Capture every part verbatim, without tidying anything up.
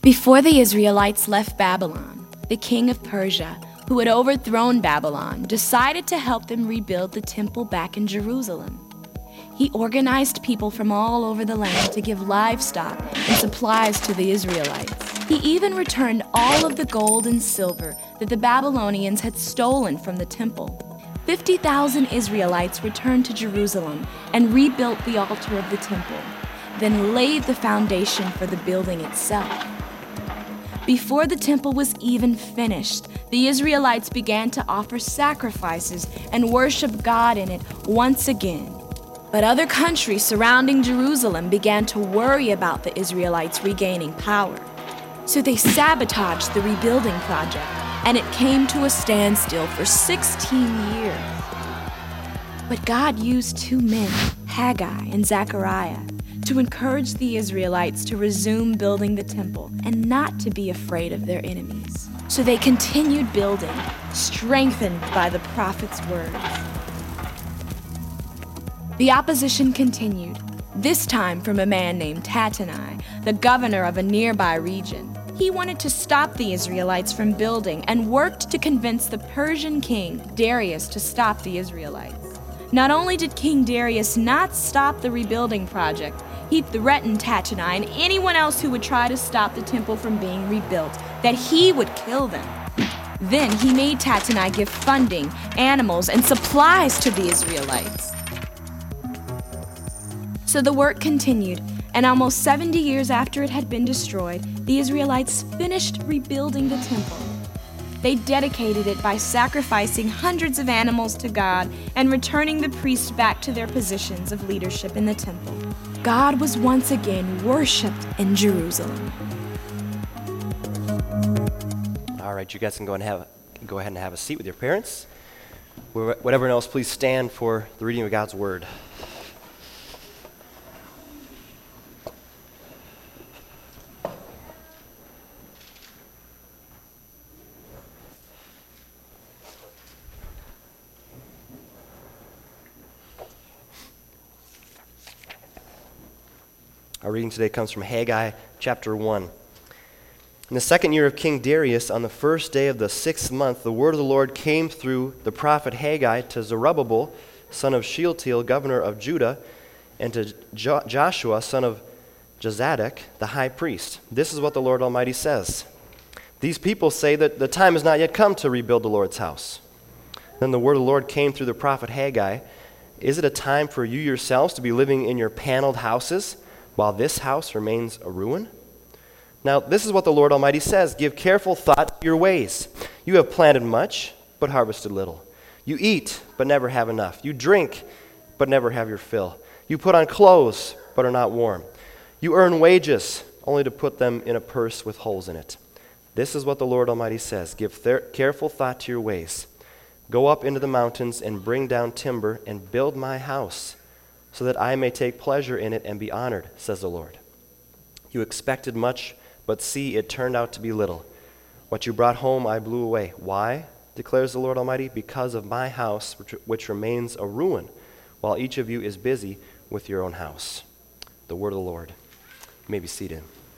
Before the Israelites left Babylon, the king of Persia, who had overthrown Babylon, decided to help them rebuild the temple back in Jerusalem. He organized people from all over the land to give livestock and supplies to the Israelites. He even returned all of the gold and silver that the Babylonians had stolen from the temple. fifty thousand Israelites returned to Jerusalem and rebuilt the altar of the temple, then laid the foundation for the building itself. Before the temple was even finished, the Israelites began to offer sacrifices and worship God in it once again. But other countries surrounding Jerusalem began to worry about the Israelites regaining power. So they sabotaged the rebuilding project, and it came to a standstill for sixteen years. But God used two men, Haggai and Zechariah, to encourage the Israelites to resume building the temple and not to be afraid of their enemies. So they continued building, strengthened by the prophet's words. The opposition continued, this time from a man named Tattenai, the governor of a nearby region. He wanted to stop the Israelites from building and worked to convince the Persian king, Darius, to stop the Israelites. Not only did King Darius not stop the rebuilding project, he threatened Tattenai and anyone else who would try to stop the temple from being rebuilt, that he would kill them. Then he made Tattenai give funding, animals, and supplies to the Israelites. So the work continued, and almost seventy years after it had been destroyed, the Israelites finished rebuilding the temple. They dedicated it by sacrificing hundreds of animals to God and returning the priests back to their positions of leadership in the temple. God was once again worshipped in Jerusalem. All right, you guys can go, and have, go ahead and have a seat with your parents. Whatever else, please stand for the reading of God's Word. Our reading today comes from Haggai chapter one. In the second year of King Darius, on the first day of the sixth month, the word of the Lord came through the prophet Haggai to Zerubbabel, son of Shealtiel, governor of Judah, and to jo- Joshua, son of Jozadak, the high priest. This is what the Lord Almighty says. These people say that the time has not yet come to rebuild the Lord's house. Then the word of the Lord came through the prophet Haggai. Is it a time for you yourselves to be living in your paneled houses, while this house remains a ruin? Now, this is what the Lord Almighty says. Give careful thought to your ways. You have planted much, but harvested little. You eat, but never have enough. You drink, but never have your fill. You put on clothes, but are not warm. You earn wages, only to put them in a purse with holes in it. This is what the Lord Almighty says. Give ther- careful thought to your ways. Go up into the mountains and bring down timber and build my house, so that I may take pleasure in it and be honored, says the Lord. You expected much, but see, it turned out to be little. What you brought home I blew away. Why, declares the Lord Almighty? Because of my house, which, which remains a ruin, while each of you is busy with your own house. The word of the Lord. You may be seated.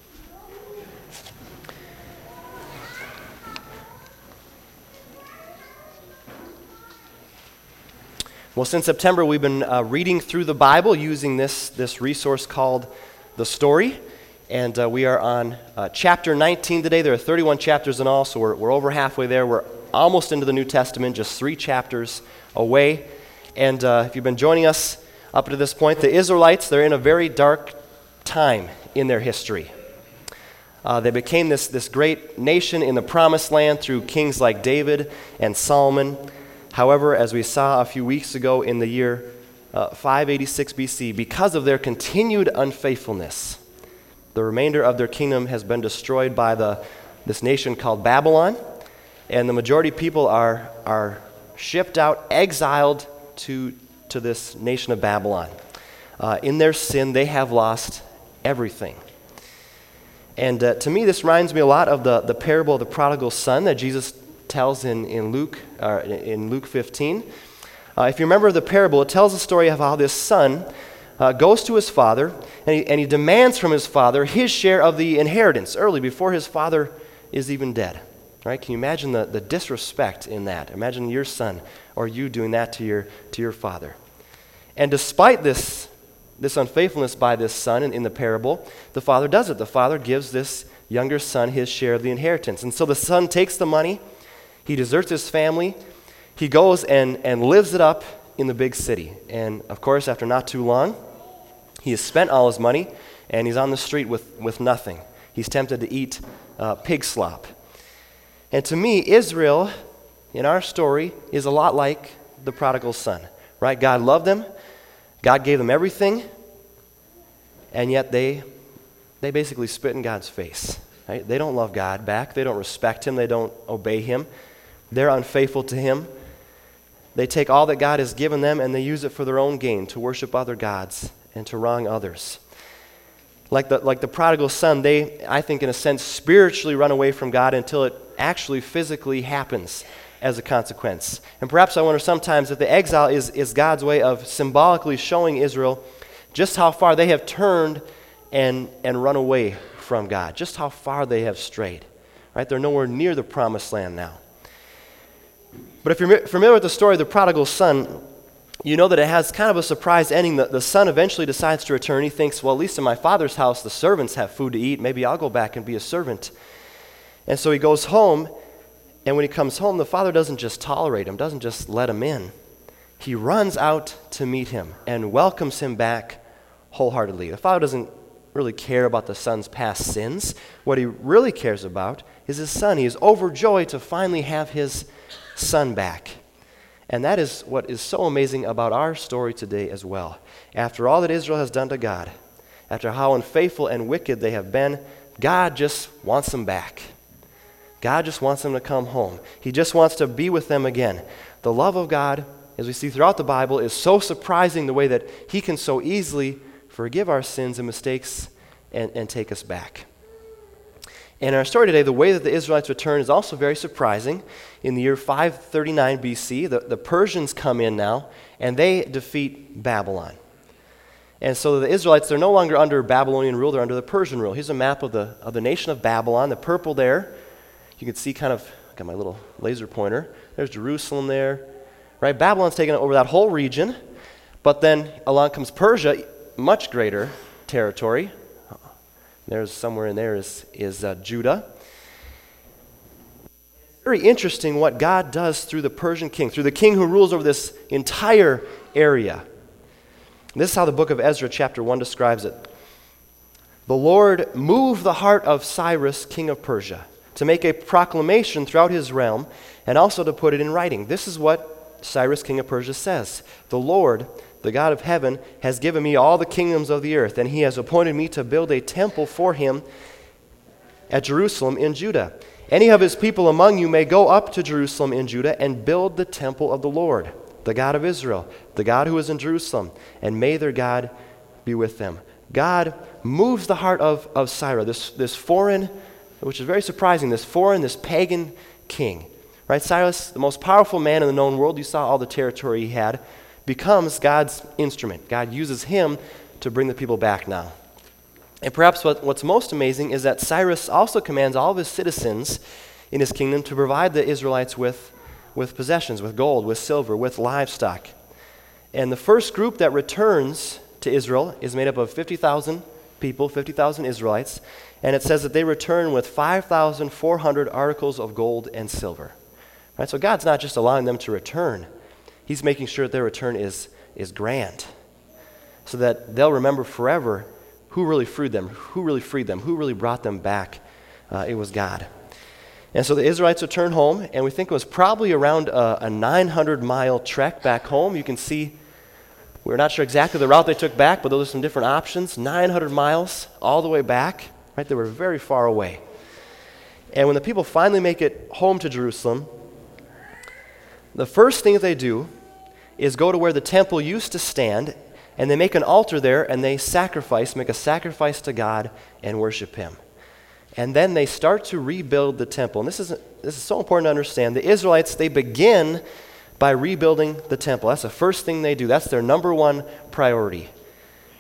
Well, since September, we've been uh, reading through the Bible using this, this resource called The Story. And uh, we are on uh, chapter nineteen today. There are thirty-one chapters in all, so we're, we're over halfway there. We're almost into the New Testament, just three chapters away. And uh, if you've been joining us up to this point, the Israelites, they're in a very dark time in their history. Uh, they became this, this great nation in the Promised Land through kings like David and Solomon. However, as we saw a few weeks ago in the year uh, five eighty-six B C, because of their continued unfaithfulness, the remainder of their kingdom has been destroyed by the this nation called Babylon, and the majority of people are, are shipped out, exiled to, to this nation of Babylon. Uh, in their sin, they have lost everything. And uh, to me, this reminds me a lot of the, the parable of the prodigal son that Jesus tells in, in Luke uh, in Luke fifteen. Uh, if you remember the parable, it tells the story of how this son uh, goes to his father, and he, and he demands from his father his share of the inheritance early, before his father is even dead. Right? Can you imagine the, the disrespect in that? Imagine your son or you doing that to your, to your father. And despite this, this unfaithfulness by this son in, in the parable, the father does it. The father gives this younger son his share of the inheritance. And so the son takes the money, he deserts his family, he goes and, and lives it up in the big city. And of course, after not too long, he has spent all his money, and he's on the street with, with nothing. He's tempted to eat uh, pig slop. And to me, Israel, in our story, is a lot like the prodigal son. Right? God loved them, God gave them everything, and yet they they basically spit in God's face. Right? They don't love God back. They don't respect him. They don't obey him. They're unfaithful to him. They take all that God has given them and they use it for their own gain, to worship other gods and to wrong others. Like the, like the prodigal son, they, I think in a sense, spiritually run away from God until it actually physically happens as a consequence. And perhaps I wonder sometimes if the exile is, is God's way of symbolically showing Israel just how far they have turned and, and run away from God, just how far they have strayed. Right? They're nowhere near the promised land now. But if you're familiar with the story of the prodigal son, you know that it has kind of a surprise ending. The, the son eventually decides to return. He thinks, well, at least in my father's house, the servants have food to eat. Maybe I'll go back and be a servant. And so he goes home, and when he comes home, the father doesn't just tolerate him, doesn't just let him in. He runs out to meet him and welcomes him back wholeheartedly. The father doesn't really care about the son's past sins. What he really cares about is his son. He is overjoyed to finally have his son back. And that is what is so amazing about our story today as well. After all that Israel has done to God, after how unfaithful and wicked they have been, God just wants them back. God just wants them to come home. He just wants to be with them again. The love of God, as we see throughout the Bible, is so surprising, the way that he can so easily forgive our sins and mistakes and, and take us back. And in our story today, the way that the Israelites return is also very surprising. In the year five thirty-nine B C, the, the Persians come in now, and they defeat Babylon. And so the Israelites, they're no longer under Babylonian rule, they're under the Persian rule. Here's a map of the, of the nation of Babylon, the purple there. You can see kind of, got my little laser pointer. There's Jerusalem there. Right? Babylon's taken over that whole region, but then along comes Persia, much greater territory. There's somewhere in there is, is uh, Judah. It's very interesting what God does through the Persian king, through the king who rules over this entire area. This is how the book of Ezra chapter one describes it. The Lord moved the heart of Cyrus, king of Persia, to make a proclamation throughout his realm and also to put it in writing. This is what Cyrus, king of Persia, says. The Lord, the God of heaven, has given me all the kingdoms of the earth, and he has appointed me to build a temple for him at Jerusalem in Judah. Any of his people among you may go up to Jerusalem in Judah and build the temple of the Lord, the God of Israel, the God who is in Jerusalem, and may their God be with them. God moves the heart of, of Cyrus, this, this foreign, which is very surprising, this foreign, this pagan king. Right? Cyrus, the most powerful man in the known world, you saw all the territory he had, becomes God's instrument. God uses him to bring the people back now. And perhaps what, what's most amazing is that Cyrus also commands all of his citizens in his kingdom to provide the Israelites with, with possessions, with gold, with silver, with livestock. And the first group that returns to Israel is made up of fifty thousand people, fifty thousand Israelites, and it says that they return with five thousand four hundred articles of gold and silver. Right? So God's not just allowing them to return. He's making sure that their return is, is grand, so that they'll remember forever who really freed them, who really freed them, who really brought them back. Uh, it was God. And so the Israelites return home, and we think it was probably around a, a nine hundred mile trek back home. You can see, we're not sure exactly the route they took back, but those are some different options. nine hundred miles all the way back. Right? They were very far away. And when the people finally make it home to Jerusalem, the first thing that they do is go to where the temple used to stand, and they make an altar there, and they sacrifice, make a sacrifice to God and worship him. And then they start to rebuild the temple. And this is, this is so important to understand. The Israelites, they begin by rebuilding the temple. That's the first thing they do. That's their number one priority.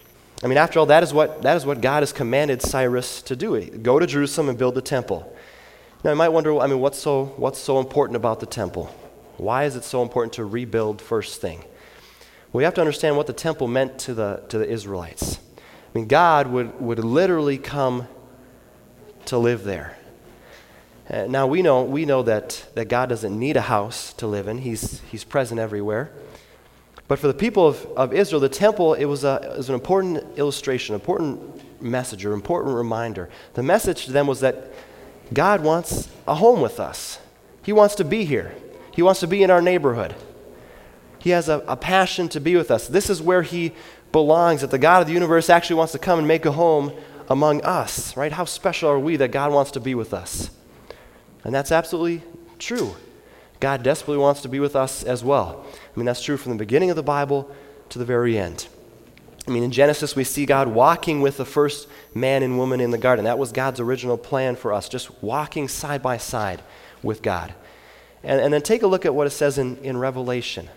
I mean, after all, that is what that is what God has commanded Cyrus to do. Go to Jerusalem and build the temple. Now, you might wonder, I mean, what's so what's so important about the temple? Why is it so important to rebuild first thing? Well, you have to understand what the temple meant to the to the Israelites. I mean, God would, would literally come to live there. Uh, now we know we know that, that God doesn't need a house to live in. He's He's present everywhere. But for the people of, of Israel, the temple, it was, a, it was an important illustration, important message, or important reminder. The message to them was that God wants a home with us. He wants to be here. He wants to be in our neighborhood. He has a, a passion to be with us. This is where he belongs, that the God of the universe actually wants to come and make a home among us, right? How special are we that God wants to be with us? And that's absolutely true. God desperately wants to be with us as well. I mean, that's true from the beginning of the Bible to the very end. I mean, in Genesis, we see God walking with the first man and woman in the garden. That was God's original plan for us, just walking side by side with God. And, and then take a look at what it says in, in Revelation.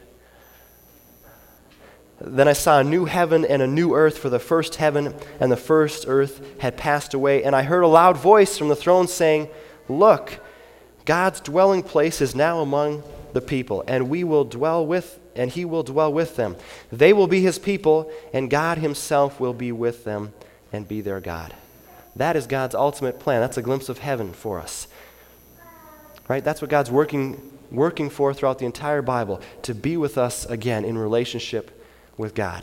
Then I saw a new heaven and a new earth, for the first heaven and the first earth had passed away. And I heard a loud voice from the throne saying, "Look, God's dwelling place is now among the people, and we will dwell with, and he will dwell with them. They will be his people, and God himself will be with them and be their God." That is God's ultimate plan. That's a glimpse of heaven for us. Right? That's what God's working working for throughout the entire Bible, to be with us again in relationship with God.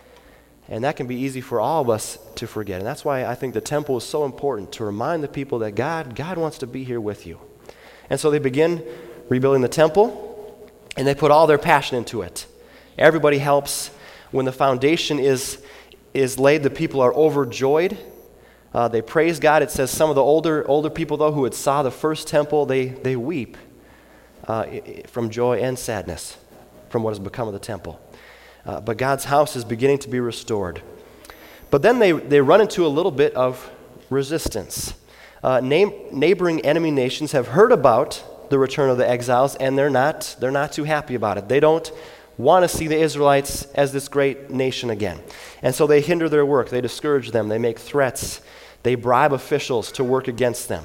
And that can be easy for all of us to forget. And that's why I think the temple is so important, to remind the people that God, God wants to be here with you. And so they begin rebuilding the temple, and they put all their passion into it. Everybody helps. When the foundation is, is laid, the people are overjoyed. Uh, they praise God. It says some of the older older people, though, who had saw the first temple, they, they weep uh, from joy and sadness from what has become of the temple. Uh, but God's house is beginning to be restored. But then they, they run into a little bit of resistance. Uh, name, neighboring enemy nations have heard about the return of the exiles, and they're not, they're not too happy about it. They don't want to see the Israelites as this great nation again. And so they hinder their work. They discourage them. They make threats. They bribe officials to work against them.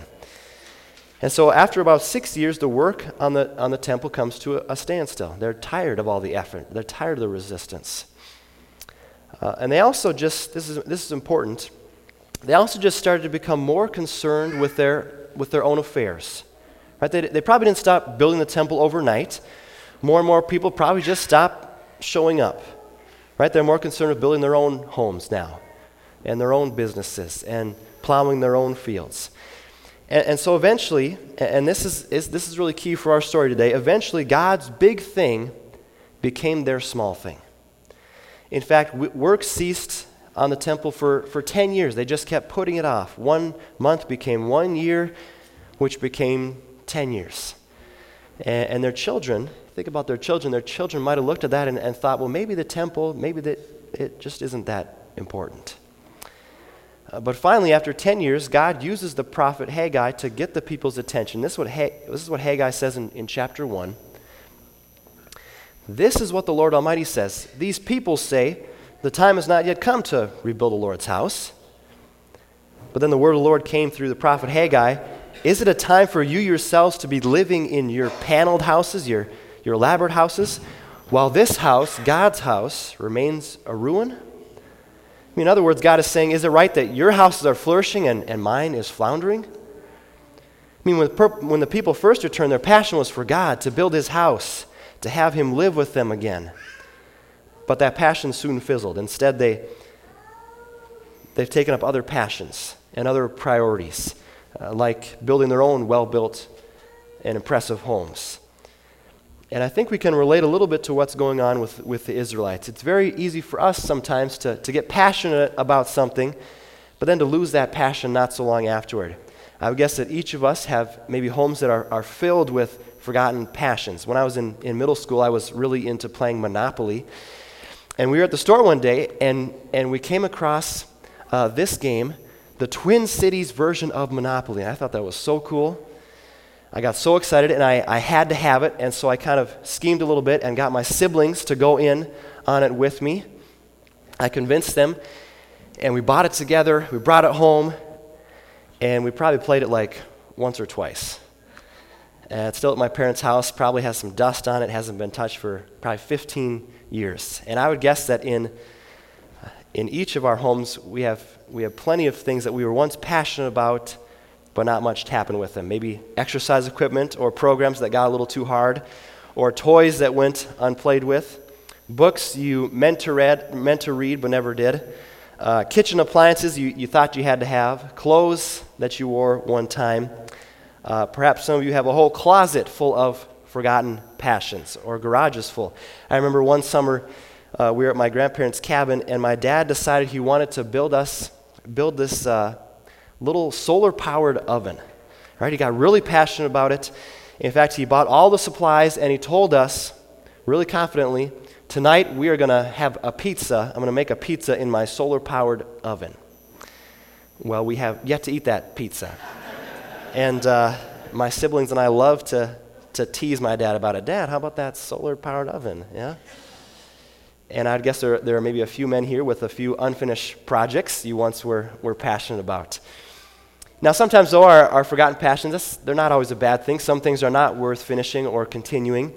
And so after about six years, the work on the on the temple comes to a, a standstill. They're tired of all the effort. They're tired of the resistance. Uh, and they also just, this is this is important, they also just started to become more concerned with their with their own affairs. Right? They, they probably didn't stop building the temple overnight. More and more people probably just stopped showing up. Right? They're more concerned with building their own homes now, and their own businesses, and plowing their own fields. And, and so eventually, and this is, is this is really key for our story today, eventually God's big thing became their small thing. In fact, work ceased on the temple for, for ten years. They just kept putting it off. One month became one year, which became ten years. And, and their children, think about their children, their children might have looked at that and, and thought, well, maybe the temple, maybe that it just isn't that important. Uh, but finally, after ten years, God uses the prophet Haggai to get the people's attention. This is what, ha- this is what Haggai says in, in chapter one. "This is what the Lord Almighty says. These people say, the time has not yet come to rebuild the Lord's house." But then the word of the Lord came through the prophet Haggai. "Is it a time for you yourselves to be living in your paneled houses, your, your elaborate houses, while this house, God's house, remains a ruin?" I mean, in other words, God is saying, is it right that your houses are flourishing and, and mine is floundering? I mean, when the, per- when the people first returned, their passion was for God, to build his house, to have him live with them again. But that passion soon fizzled. Instead, they, they've taken up other passions and other priorities, uh, like building their own well-built and impressive homes. And I think we can relate a little bit to what's going on with, with the Israelites. It's very easy for us sometimes to, to get passionate about something, but then to lose that passion not so long afterward. I would guess that each of us have maybe homes that are, are filled with forgotten passions. When I was in, in middle school, I was really into playing Monopoly. And we were at the store one day, and, and we came across uh, this game, the Twin Cities version of Monopoly. And I thought that was so cool. I got so excited, and I, I had to have it, and so I kind of schemed a little bit and got my siblings to go in on it with me. I convinced them, And we bought it together, we brought it home, and we probably played it like once or twice. And it's still at my parents' house, probably has some dust on it, hasn't been touched for probably fifteen years. And I would guess that in in each of our homes, we have we have plenty of things that we were once passionate about, but not much to happen with them. Maybe exercise equipment or programs that got a little too hard, or toys that went unplayed with, books you meant to read, meant to read but never did, uh, kitchen appliances you, you thought you had to have, clothes that you wore one time. Uh, perhaps some of you have a whole closet full of forgotten passions, or garages full. I remember one summer uh, we were at my grandparents' cabin, and my dad decided he wanted to build us, build this uh, little solar-powered oven. Right? He got really passionate about it. In fact, he bought all the supplies, and he told us, really confidently, tonight we are going to have a pizza. I'm going to make a pizza in my solar-powered oven. Well, we have yet to eat that pizza. And uh, my siblings and I love to, to tease my dad about it. Dad, how about that solar-powered oven? Yeah. And I guess there, there are maybe a few men here with a few unfinished projects you once were, were passionate about. Now, sometimes, though, our, our forgotten passions, that's, they're not always a bad thing. Some things are not worth finishing or continuing.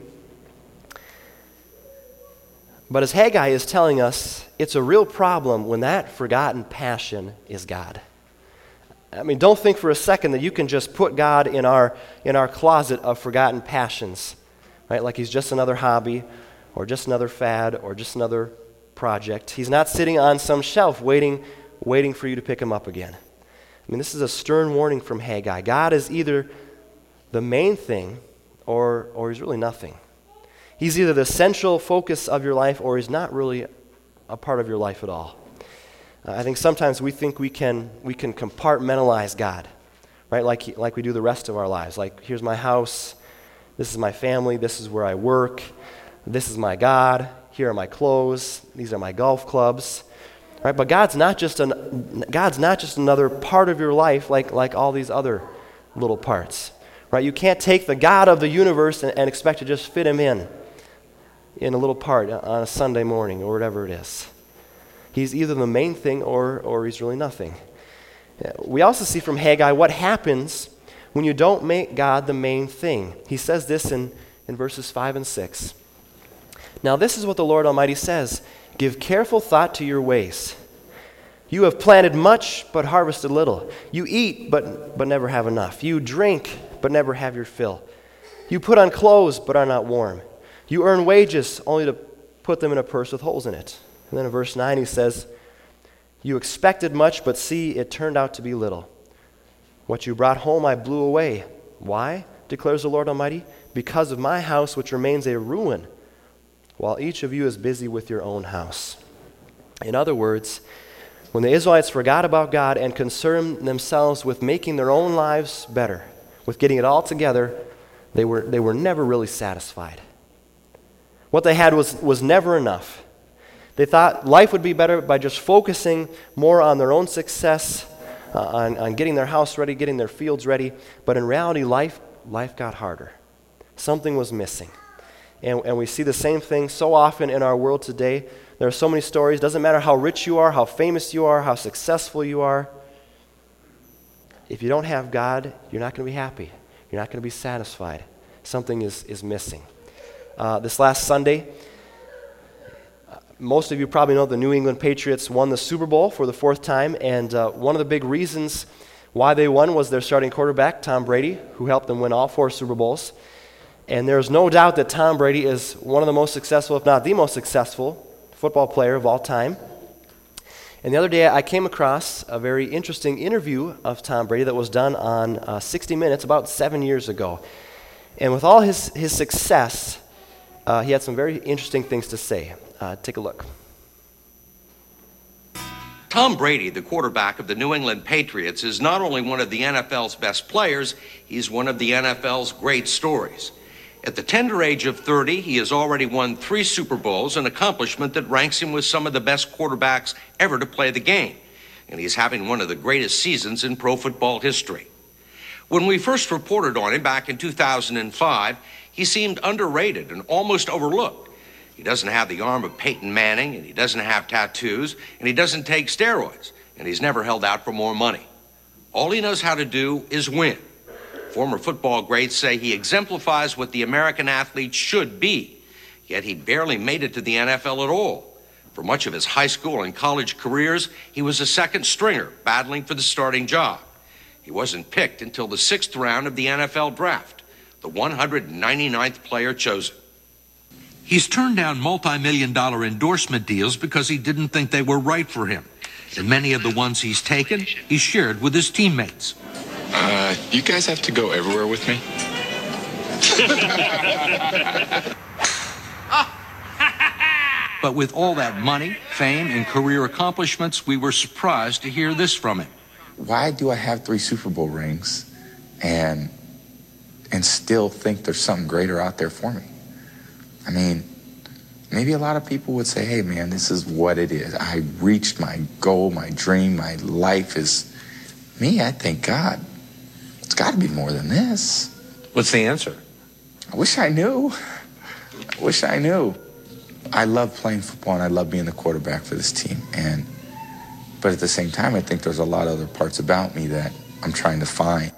But as Haggai is telling us, it's a real problem when that forgotten passion is God. I mean, don't think for a second that you can just put God in our in our closet of forgotten passions, right? Like he's just another hobby, or just another fad, or just another project. He's not sitting on some shelf waiting, waiting for you to pick him up again. I mean, this is a stern warning from Haggai. God is either the main thing, or or he's really nothing. He's either the central focus of your life, or he's not really a part of your life at all. Uh, I think sometimes we think we can we can compartmentalize God, right? Like he, like we do the rest of our lives. Like, here's my house, this is my family, this is where I work, this is my God, here are my clothes, these are my golf clubs, right? But God's not just an God's not just another part of your life like like all these other little parts, right? You can't take the God of the universe and, and expect to just fit him in in a little part on a Sunday morning or whatever it is. He's either the main thing or, or he's really nothing. We also see from Haggai what happens when you don't make God the main thing. He says this in, in verses five and six. Now this is what the Lord Almighty says. Give careful thought to your ways. You have planted much but harvested little. You eat but, but never have enough. You drink but never have your fill. You put on clothes but are not warm. You earn wages only to put them in a purse with holes in it. And then in verse nine he says, you expected much, but see, it turned out to be little. What you brought home I blew away. Why, declares the Lord Almighty? Because of my house, which remains a ruin, while each of you is busy with your own house. In other words, when the Israelites forgot about God and concerned themselves with making their own lives better, with getting it all together, they were, they were never really satisfied. What they had was, was never enough. They thought life would be better by just focusing more on their own success, uh, on, on getting their house ready, getting their fields ready. But in reality, life life got harder. Something was missing. And, and we see the same thing so often in our world today. There are so many stories. Doesn't matter how rich you are, how famous you are, how successful you are. If you don't have God, you're not going to be happy. You're not going to be satisfied. Something is, is missing. Uh, this last Sunday, most of you probably know the New England Patriots won the Super Bowl for the fourth time, and uh, one of the big reasons why they won was their starting quarterback, Tom Brady, who helped them win all four Super Bowls. And there's no doubt that Tom Brady is one of the most successful, if not the most successful, football player of all time. And the other day I came across a very interesting interview of Tom Brady that was done on uh, sixty minutes about seven years ago. And with all his, his success, uh, he had some very interesting things to say. Uh, take a look. Tom Brady, the quarterback of the New England Patriots, is not only one of the N F L's best players, he's one of the N F L's great stories. At the tender age of thirty, he has already won three Super Bowls, an accomplishment that ranks him with some of the best quarterbacks ever to play the game. And he's having one of the greatest seasons in pro football history. When we first reported on him back in two thousand five, he seemed underrated and almost overlooked. He doesn't have the arm of Peyton Manning, and he doesn't have tattoos, and he doesn't take steroids, and he's never held out for more money. All he knows how to do is win. Former football greats say he exemplifies what the American athlete should be, yet he barely made it to the N F L at all. For much of his high school and college careers, he was a second stringer battling for the starting job. He wasn't picked until the sixth round of the N F L draft, the one hundred ninety-ninth player chosen. He's turned down multi-million dollar endorsement deals because he didn't think they were right for him. And many of the ones he's taken, he's shared with his teammates. Uh, you guys have to go everywhere with me? But with all that money, fame, and career accomplishments, we were surprised to hear this from him. Why do I have three Super Bowl rings and and still think there's something greater out there for me? I mean, maybe a lot of people would say, hey, man, this is what it is. I reached my goal, my dream, my life is... Me, I think, God, it's got to be more than this. What's the answer? I wish I knew. I wish I knew. I love playing football and I love being the quarterback for this team. And but at the same time, I think there's a lot of other parts about me that I'm trying to find.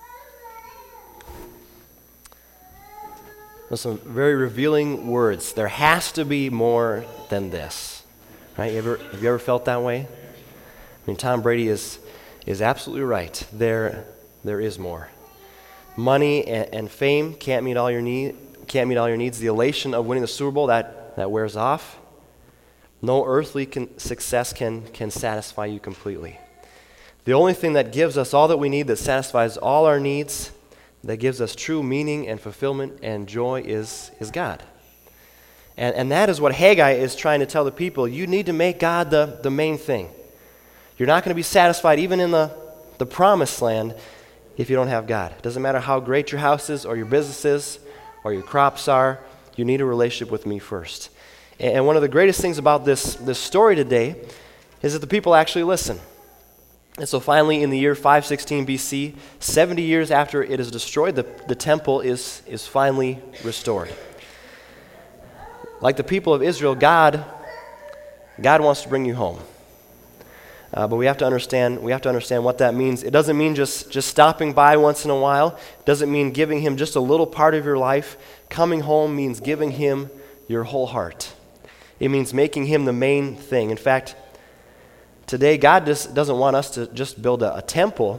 Those are some very revealing words. There has to be more than this, right? You ever, have you ever felt that way? I mean, Tom Brady is is absolutely right. There, there is more. Money and, and fame can't meet all your need, can't meet all your needs. The elation of winning the Super Bowl, that that wears off. No earthly can, success can can satisfy you completely. The only thing that gives us all that we need, that satisfies all our needs, that gives us true meaning and fulfillment and joy is, is God. And, and that is what Haggai is trying to tell the people. You need to make God the, the main thing. You're not going to be satisfied even in the, the promised land if you don't have God. It doesn't matter how great your house is or your business is or your crops are. You need a relationship with me first. And, and one of the greatest things about this, this story today is that the people actually listen. And so finally, in the year five sixteen B C, seventy years after it is destroyed, the, the temple is, is finally restored. Like the people of Israel, God, God wants to bring you home. Uh, but we have to understand, we have to understand what that means. It doesn't mean just, just stopping by once in a while. It doesn't mean giving him just a little part of your life. Coming home means giving him your whole heart. It means making him the main thing. In fact, today, God just doesn't want us to just build a, a temple.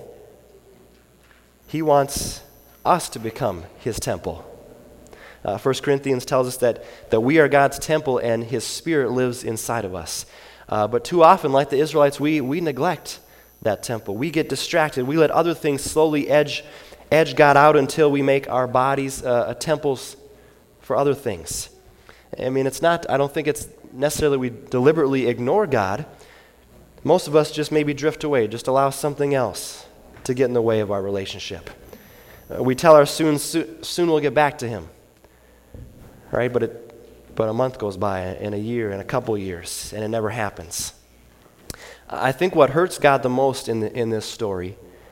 He wants us to become his temple. Uh, First Corinthians tells us that, that we are God's temple and his Spirit lives inside of us. Uh, but too often, like the Israelites, we, we neglect that temple. We get distracted. We let other things slowly edge, edge God out until we make our bodies uh, temples for other things. I mean, it's not, I don't think it's necessarily we deliberately ignore God. Most of us just maybe drift away, just allow something else to get in the way of our relationship. Uh, we tell our soon, soon, soon we'll get back to him, right? But it, but a month goes by, and a year, and a couple years, and it never happens. I think what hurts God the most in the, in this story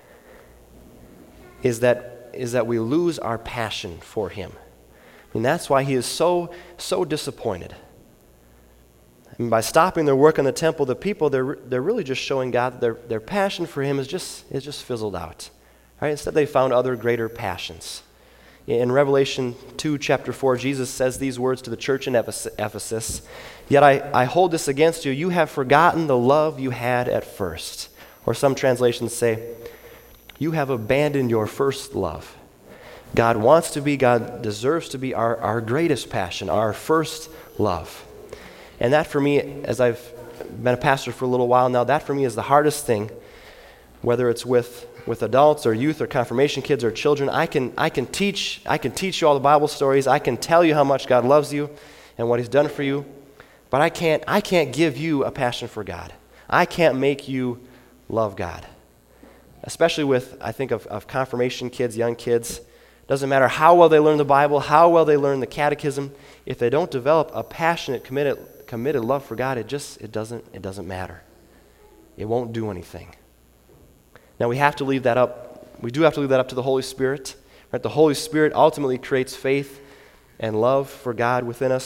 is that is that we lose our passion for him, and that's why he is so so disappointed. And by stopping their work in the temple, the people, they're, they're really just showing God that their, their passion for him is just, is just fizzled out. Right? Instead, they found other greater passions. In Revelation two, chapter four, Jesus says these words to the church in Ephesus, "Yet I, I hold this against you. You have forgotten the love you had at first." Or some translations say, "You have abandoned your first love." God wants to be, God deserves to be our, our greatest passion, our first love. And that for me, as I've been a pastor for a little while now, that for me is the hardest thing, whether it's with, with adults or youth or confirmation kids or children. I can I can teach I can teach you all the Bible stories. I can tell you how much God loves you and what he's done for you, but I can't I can't give you a passion for God. I can't make you love God. Especially with, I think of, of confirmation kids, young kids. Doesn't matter how well they learn the Bible, how well they learn the catechism, if they don't develop a passionate, committed committed love for God, it just it doesn't it doesn't matter. It won't do anything. Now we have to leave that up. We do have to leave that up to the Holy Spirit. Right? The Holy Spirit ultimately creates faith and love for God within us.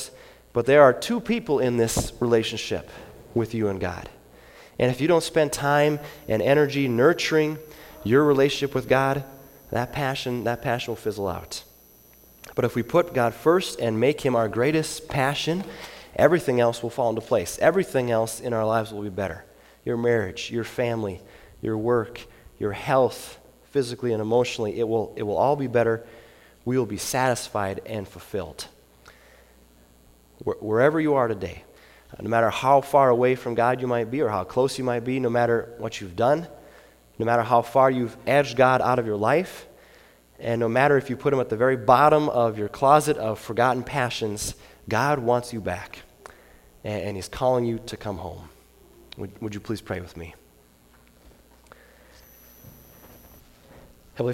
But there are two people in this relationship with you and God. And if you don't spend time and energy nurturing your relationship with God, that passion, that passion will fizzle out. But if we put God first and make him our greatest passion, everything else will fall into place. Everything else in our lives will be better. Your marriage, your family, your work, your health, physically and emotionally, it will, it will all be better. We will be satisfied and fulfilled. Wherever you are today, no matter how far away from God you might be or how close you might be, no matter what you've done, no matter how far you've edged God out of your life, and no matter if you put him at the very bottom of your closet of forgotten passions, God wants you back, and, and he's calling you to come home. Would, would you please pray with me?